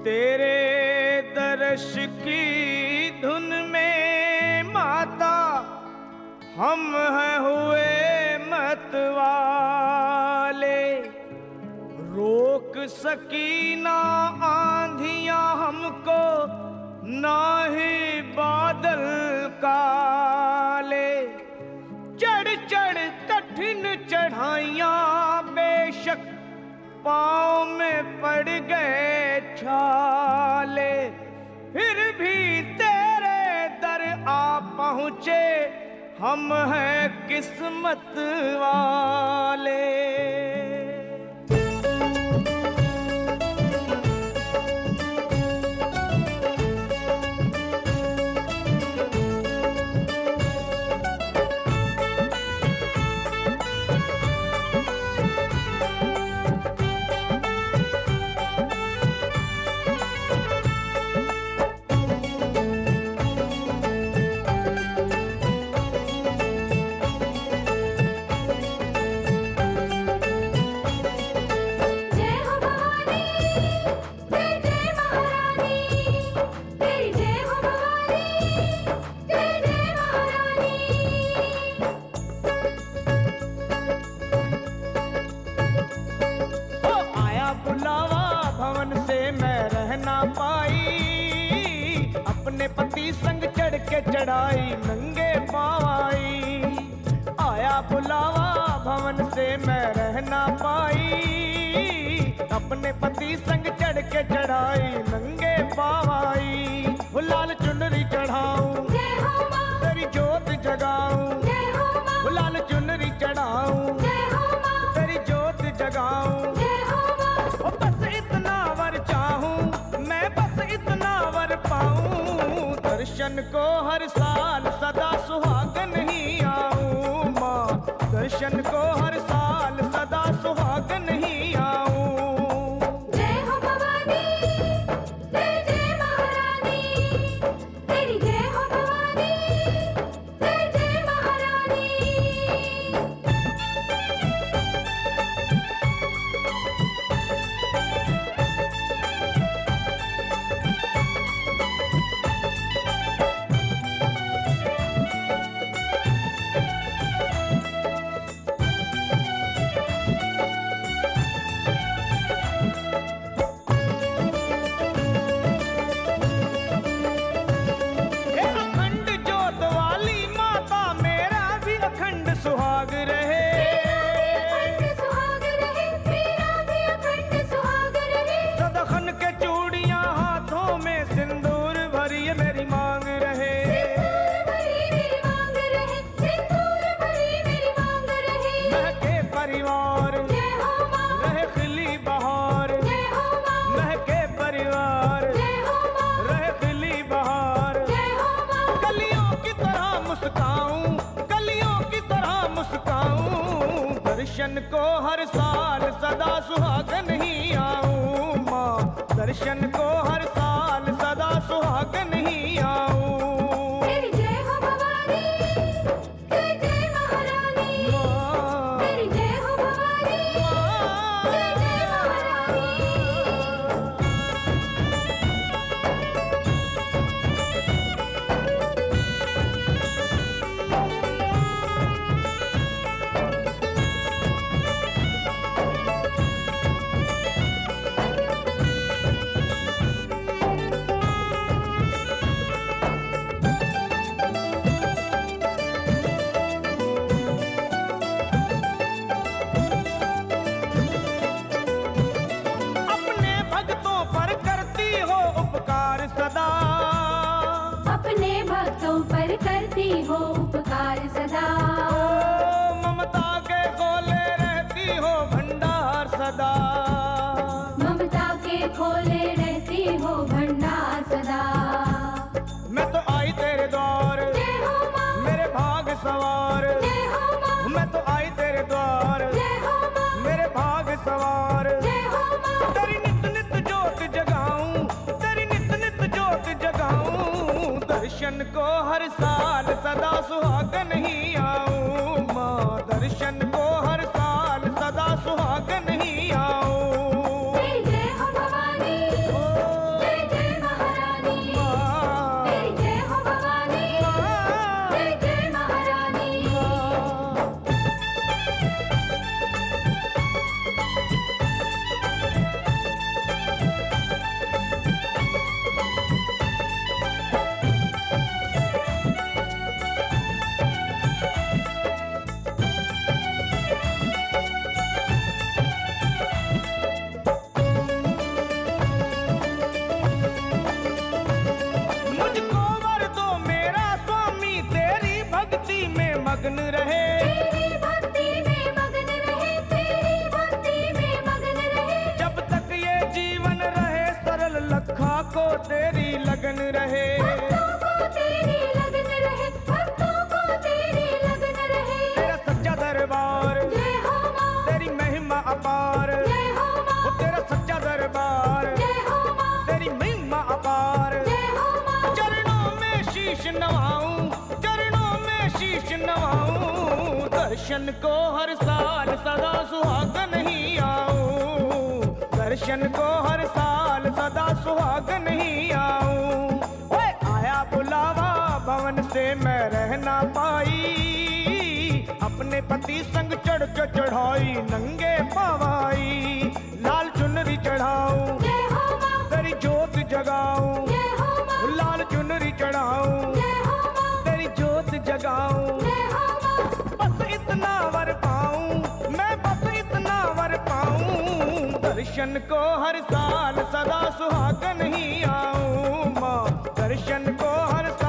तेरे दर्श की धुन में माता हम हैं हुए मतवाले। रोक सकी ना आंधियां हमको, ना ही बादल काले। चढ़ चढ़ कठिन चढ़ाइयां बेशक पाँव में पड़ गए छाले, फिर भी तेरे दर आ पहुँचे हम हैं किस्मत वाले। अपने पति संग चढ़ के चढ़ाई नंगे पाई। आया बुलावा भवन से मैं रह ना पाई, अपने पति संग चढ़ के चढ़ाई नंगे पाई। वो लाल चुनरी चढ़ाऊं तेरी जोत जगाऊं, वो लाल चुनरी चढ़ाऊं तेरी जोत जगाऊं। बस इतना वर चाहूं मैं, बस इतना वर पाऊं, दर्शन को हर साल सदा सुहागन ही आऊं माँ। दर्शन को हर साल सदा सुहागन ही आऊं। जय हो भवानी जय जय महारानी, तेरी जय हो भवानी जय जय महारानी। दर्शन को हर साल सदा सुहागन ही आऊं माँ। दर्शन को हर साल सदा सुहागन ही आऊं। तेरी जय हो भवानी जय जय महारानी, तेरी जय हो भवानी जय जय महारानी। अपने भक्तों पर करती हो उपकार सदा, ममता के खोले रहती हो भंडार सदा। ममता के खोले रहती हो भंडार सदा। मैं तो आई तेरे द्वार मेरे भाग सवार, मैं तो आई तेरे द्वार मेरे भाग सवार। तेरी नित नित जोत जगाऊं, तेरी नित नित जोत जगाऊं, दर्शन को हर साल सदा सुहागन ही आऊं माँ। दर्शन को हर साल सदा सुहागन ही आऊं। जय हो भवानी लगन रहे, भक्तों को तेरी लगन रहे, भक्तों को तेरी लगन रहे। तेरा सच्चा दरबार, जय हो माँ, तेरी महिमा अपार, जय हो माँ, वो तेरा सच्चा दरबार, जय हो माँ, तेरी महिमा अपार। जय हो माँ। चरणों में शीश नवाऊं, चरणों में शीश नवाऊं, दर्शन को हर साल सदा सुहागन ही आऊं, दर्शन को हर साल सदा सुहागन ही आऊं। ओए आया बुलावा भवन से मैं रह ना पाई, अपने पति संग चढ़ के चढ़ाई नंगे पवाई, लाल चुनरी चढ़ाऊं, जय हो माँ, तेरी जोत जगाऊं, जय हो माँ, लाल चुनरी चढ़ाऊं, जय हो माँ, तेरी जोत जगाऊं। जय हो माँ। बस इतना वर पाऊं मैं, बस इतना वर पाऊं, दर्शन को हर साल सदा सुहागन ही आऊं माँ, दर्शन को हर